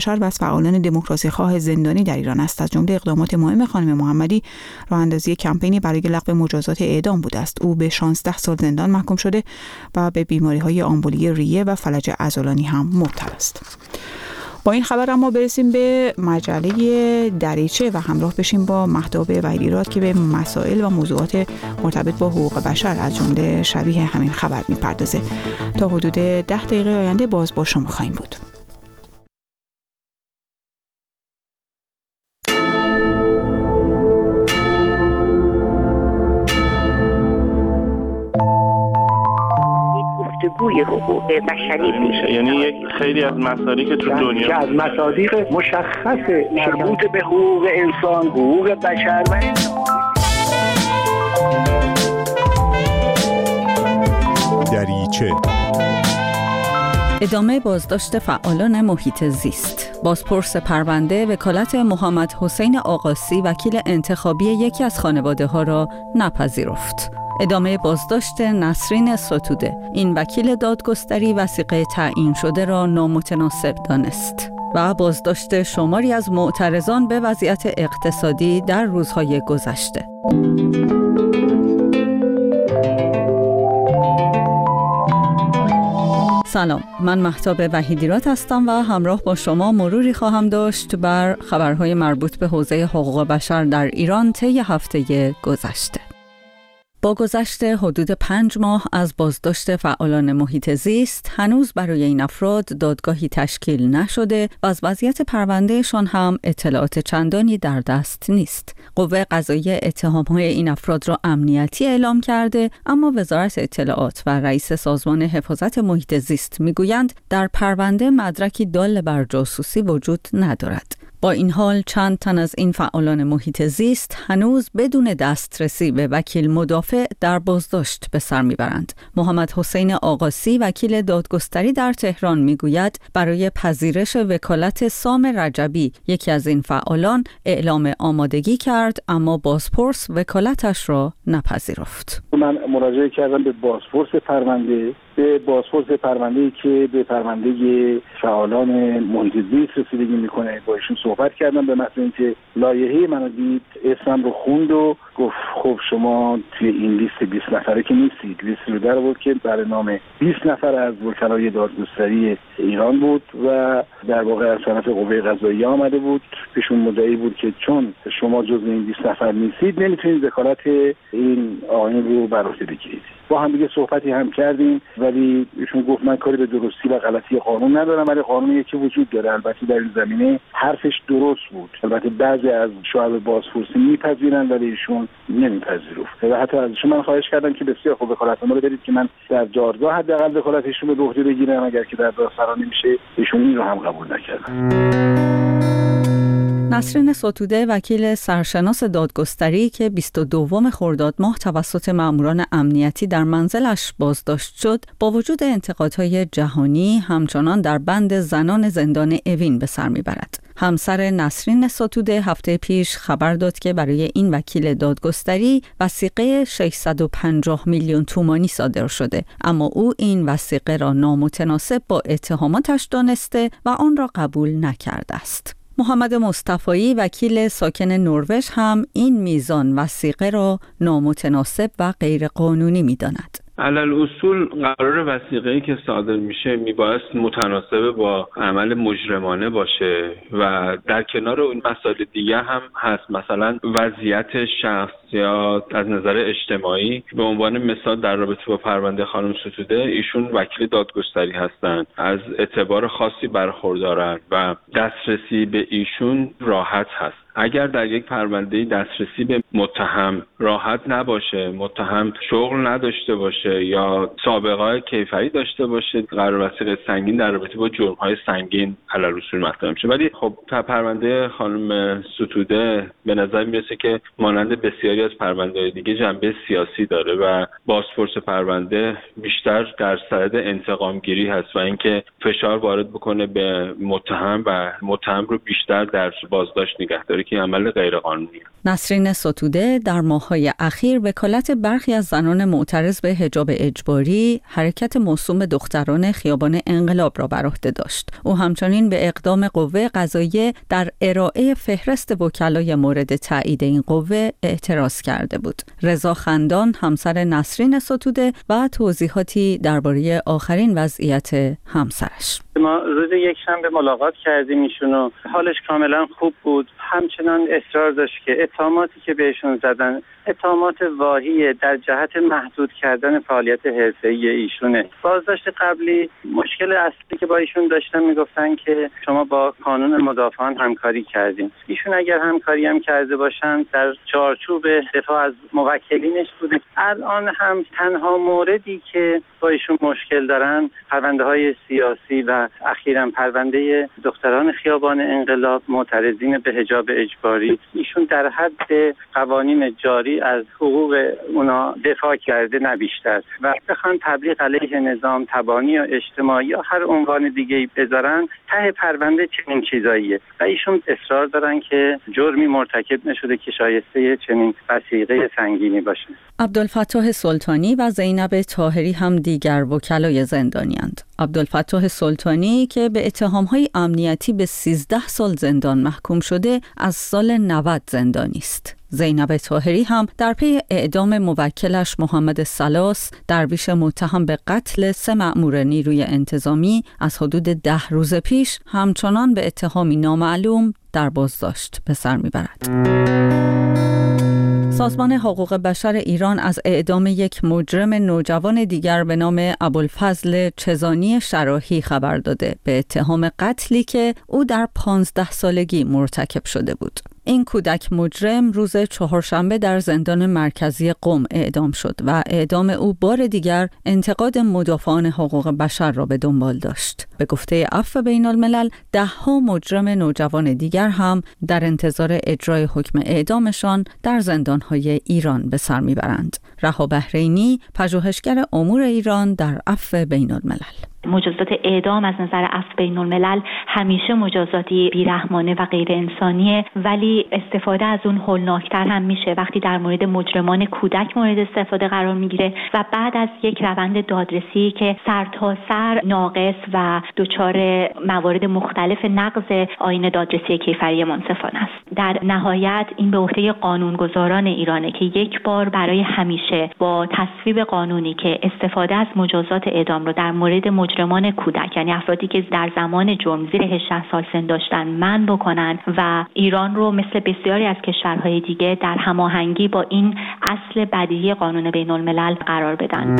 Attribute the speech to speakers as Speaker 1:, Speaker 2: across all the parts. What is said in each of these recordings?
Speaker 1: بشر و از فعالان دموکراسی خواه زندانی در ایران است. از جمله اقدامات مهم خانم محمدی راه اندازی کمپینی برای لغو مجازات اعدام بوده است. او به 16 سال زندان محکوم شده و به بیماری‌های آمبولی ریه و فلج عضلانی هم مبتلا است. با این خبر اما برسیم به مجله دریچه و همراه بشیم با مهتاب وحیدیراد که به مسائل و موضوعات مرتبط با حقوق بشر از جمله شبیه همین خبر میپردازه. تا حدود 10 دقیقه آینده باز با شما خواهیم بود.
Speaker 2: گفتگوی حقوق بشری میشه،
Speaker 3: یعنی یک خیلی از مصادیق تو دنیا
Speaker 4: که از مصادیق مشخص مربوط به حقوق انسان، حقوق بشر و
Speaker 5: دریچه.
Speaker 6: ادامه بازداشت فعالان محیط زیست. بازپرس پرونده وکالت محمد حسین آقاسی وکیل انتخابی یکی از خانواده ها را نپذیرفت. ادامه بازداشت نسرین ستوده. این وکیل دادگستری وثیقه تعیین شده را نامتناسب دانست و بازداشت شماری از معترضان به وضعیت اقتصادی در روزهای گذشته. سلام، من مهتاب وحیدیراد هستم و همراه با شما مروری خواهم داشت بر خبرهای مربوط به حوزه حقوق بشر در ایران طی هفته گذشته. با گذشت حدود 5 ماه از بازداشت فعالان محیط زیست، هنوز برای این افراد دادگاهی تشکیل نشده و از وضعیت پروندهشان هم اطلاعات چندانی در دست نیست. قوه قضاییه اتهام‌های این افراد را امنیتی اعلام کرده، اما وزارت اطلاعات و رئیس سازمان حفاظت محیط زیست میگویند در پرونده مدرکی دال بر جاسوسی وجود ندارد. با این حال چند تن از این فعالان محیط زیست هنوز بدون دسترسی به وکیل مدافع در بازداشت به سر میبرند. محمد حسین آقاسی وکیل دادگستری در تهران میگوید برای پذیرش وکالت سام رجبی یکی از این فعالان اعلام آمادگی کرد، اما بازپرس وکالتش را نپذیرفت.
Speaker 4: من مراجعه کردم به بازپرس پرونده، به بازپرس پرونده‌ای که به پرونده فعالان محیط زیست رسیدگی میکنه. با ایشون صحبت کردم به مثل اینکه لایحه منو دید، اسمم رو خوند و گفت خب شما توی این لیست 20 نفره که نیستید. لیست رو در آورد که برای نام 20 نفر از وکلای دادگستری ایران بود و در واقع از طرف قوه قضاییه آمده بود. پیشون مدعی بود که چون شما جزو این 20 نفر نیستید نمیتونید وکالت این آقایون رو بر عهده بگیرید. با هم دیگه صحبتی هم کردیم، ولی ایشون گفت من کاری به درستی و غلطی قانون ندارم، ولی قانونی که وجود داره. البته در این زمینه حرفش درست بود. البته بعضی از شعب بازپرسی میپذیرن ولی ایشون نمیپذیرفت. و حتی از ایشون من خواهش کردم که بسیار خوب وکالتنامه رو بدید که من در دادگاه حداقل وکالتشون رو به عهده بگیرم. اگر که در دادسرا نمیشه ایشون این رو هم قبول نکردن.
Speaker 6: نسرین ستوده وکیل سرشناس دادگستری که 22 خرداد ماه توسط ماموران امنیتی در منزلش بازداشت شد، با وجود انتقادهای جهانی همچنان در بند زنان زندان اوین به سر میبرد. همسر نسرین ستوده هفته پیش خبر داد که برای این وکیل دادگستری وثیقه 650 میلیون تومانی صادر شده، اما او این وثیقه را نامتناسب با اتهاماتش دانسته و آن را قبول نکرده است. محمد مصطفایی وکیل ساکن نروژ هم این میزان وثیقه را نامتناسب و غیر قانونی می‌داند.
Speaker 3: علل اصول قرار وثیقه‌ای که صادر میشه میبایست متناسب با عمل مجرمانه باشه و در کنار اون مسائل دیگه هم هست، مثلا وضعیت شخص یا از نظر اجتماعی. به عنوان مثال در رابطه با پرونده خانم ستوده، ایشون وکیل دادگستری هستند، از اعتبار خاصی برخوردارن و دسترسی به ایشون راحت هست. اگر در یک پرونده دسترسی به متهم راحت نباشه، متهم شغل نداشته باشه یا سابقه‌های کیفری داشته باشه، قرار وثیقه سنگین در رابطه با جرم‌های سنگین علل اصول مطرح میشه. ولی خب پرونده خانم ستوده به نظر میرسه که مانند بسیاری از پرونده‌های دیگه جنبه سیاسی داره و بازپرس پرونده بیشتر در صدد انتقام‌گیری هست و اینکه فشار وارد بکنه به متهم و متهم رو بیشتر در بازداشت نگه داره که عمل غیر قانونیه.
Speaker 6: نسرین ستوده در ماه‌های اخیر وکالت برخی از زنان معترض به حجاب اجباری، حرکت موسوم دختران خیابان انقلاب را بر عهده داشت. او همچنین به اقدام قوه قضاییه در ارائه فهرست وکلای مورد تایید این قوه اعتراض کرده بود. رضا خندان همسر نسرین ستوده و توضیحاتی درباره آخرین وضعیت همسرش.
Speaker 7: ما روز یکشنبه ملاقات کردیم ایشونو، حالش کاملا خوب بود. همچنان اصرار داشت که اتهاماتی که بهشون زدن اتهامات واهیه در جهت محدود کردن فعالیت حرفه‌ای ایشونه. بازداشت قبلی مشکل اصلی که با ایشون داشتن میگفتن که شما با قانون مدافعان همکاری کردین. ایشون اگر همکاری هم کرده باشن در چارچوب دفاع از موکلینش بوده. الان هم تنها موردی که با ایشون مشکل دارن پرونده‌های سیاسی و اخیراً پرونده دختران خیابان انقلاب معترضین به حجاب اجباری. ایشون در حد قوانین جاری از حقوق اونا دفاع کرده نه بیشتر و بخوان تبلیغ علیه نظام تبانی و اجتماعی یا هر عنوان دیگه‌ای بذارن ته پرونده چنین چیزاییه و ایشون اصرار دارن که جرمی مرتکب نشده که شایسته چنین وثیقه سنگینی باشه.
Speaker 6: عبدالفتاح سلطانی و زینب طاهری هم دیگر وکلای زندانی‌اند. عبدالفتاح سلطانی که به اتهام‌های امنیتی به 13 سال زندان محکوم شده از سال 90 زندانی است. زینب طاهری هم در پی اعدام موکلش محمد سلاس، درویش متهم به قتل 3 مأمور نیروی انتظامی از حدود 10 روز پیش، همچنان به اتهامی نامعلوم در بازداشت به سر میبرد. سازمان حقوق بشر ایران از اعدام یک مجرم نوجوان دیگر به نام ابوالفضل چزانی شراحی خبر داده به اتهام قتلی که او در 15 سالگی مرتکب شده بود. این کودک مجرم روز چهارشنبه در زندان مرکزی قم اعدام شد و اعدام او بار دیگر انتقاد مدافعان حقوق بشر را به دنبال داشت. به گفته عفو بین الملل 10 مجرم نوجوان دیگر هم در انتظار اجرای حکم اعدامشان در زندانهای ایران به سر میبرند. رها بحرینی، پژوهشگر امور ایران در عفو بین الملل:
Speaker 8: مجازات اعدام از نظر عفو بین الملل همیشه مجازاتی بیرحمانه و غیر انسانیه، ولی استفاده از اون هولناکتر هم میشه وقتی در مورد مجرمان کودک مورد استفاده قرار میگیره و بعد از یک روند دادرسی که سرتاسر ناقص و دچار موارد مختلف نقض آیین دادرسی کیفری منصفانه است. در نهایت این به عهده قانونگذاران ایرانه که یک بار برای همیشه با تصویب قانونی که استفاده از مجازات اعدام رو در مورد مجرمان کودک، یعنی افرادی که در زمان جرم زیر 18 سال سن داشتن، منع بکنن و ایران رو مثل بسیاری از کشورهای دیگه در هماهنگی با این اصل بدیهی قانون بین الملل قرار بدن.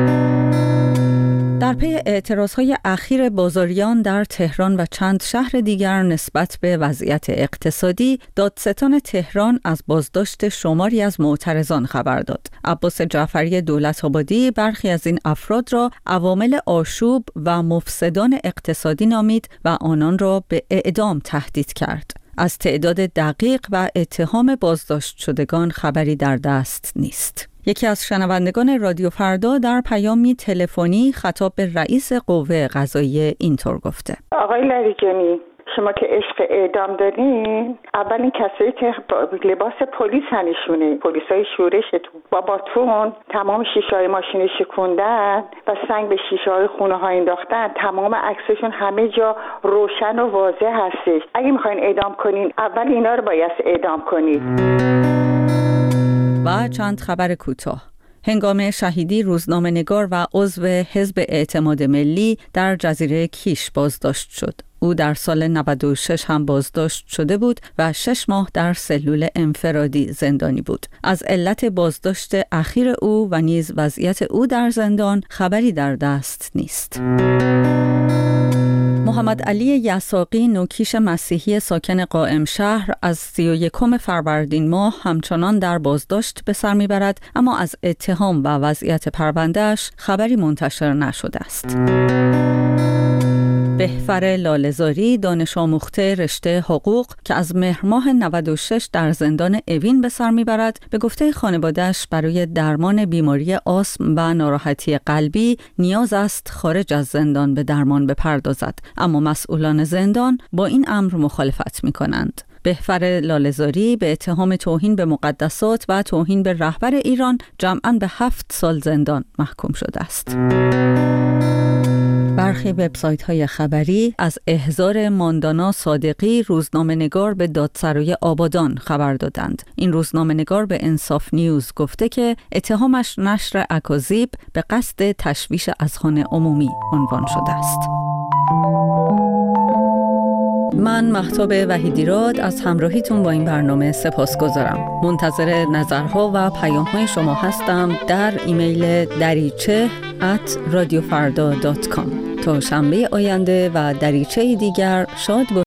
Speaker 6: در پی اعتراضهای اخیر بازاریان در تهران و چند شهر دیگر نسبت به وضعیت اقتصادی، دادستان تهران از بازداشت شماری از معترضان خبر داد. عباس جعفری دولت‌آبادی برخی از این افراد را عوامل آشوب و مفسدان اقتصادی نامید و آنان را به اعدام تهدید کرد. از تعداد دقیق و اتهام بازداشت شدگان خبری در دست نیست. یکی از شنوندگان رادیو فردا در پیامی تلفنی خطاب به رئیس قوه قضاییه اینطور گفته:
Speaker 9: آقای لاریجانی، شما که عشق اعدام دارین، اول این کسایی که لباس پلیس هنشونه، پلیسای شورشتون، با باتون تمام شیشه‌های ماشین شکوندن و سنگ به شیشه‌های خونه‌ها انداختن، تمام عکسشون همه جا روشن و واضح هستش. اگه میخواین اعدام کنین، اول اینا رو باید اعدام کنید.
Speaker 6: و چند خبر کوتاه. هنگام شهیدی روزنامه‌نگار و عضو حزب اعتماد ملی در جزیره کیش بازداشت شد. او در سال 96 هم بازداشت شده بود و 6 ماه در سلول انفرادی زندانی بود. از علت بازداشت اخیر او و نیز وضعیت او در زندان خبری در دست نیست. محمد علی یساقی، نوکیش مسیحی ساکن قائم شهر، از 31 فروردین ماه همچنان در بازداشت به سر میبرد، اما از اتهام و وضعیت پروندهش خبری منتشر نشده است. بهفر لاله‌زاری، دانش آموخته رشته حقوق که از مهر ماه 96 در زندان اوین به سر میبرد، به گفته خانواده‌اش برای درمان بیماری آسم و ناراحتی قلبی نیاز است خارج از زندان به درمان بپردازد، اما مسئولان زندان با این امر مخالفت می‌کنند. بهفر لاله‌زاری به اتهام توهین به مقدسات و توهین به رهبر ایران جمعاً به 7 سال زندان محکوم شده است. برخی وبسایت‌های خبری از احضار ماندانا صادقی، روزنامه‌نگار به دادسرای آبادان خبر دادند. این روزنامه‌نگار به انصاف نیوز گفته که اتهامش نشر اکاذیب به قصد تشویش اذهان عمومی عنوان شده است. من مهتاب وحیدیراد از همراهیتون با این برنامه سپاسگزارم. منتظر نظرها و پیام‌های شما هستم در ایمیل dariche@radiofarda.com. تا شنبه آینده و دریچه دیگر شاد باشید.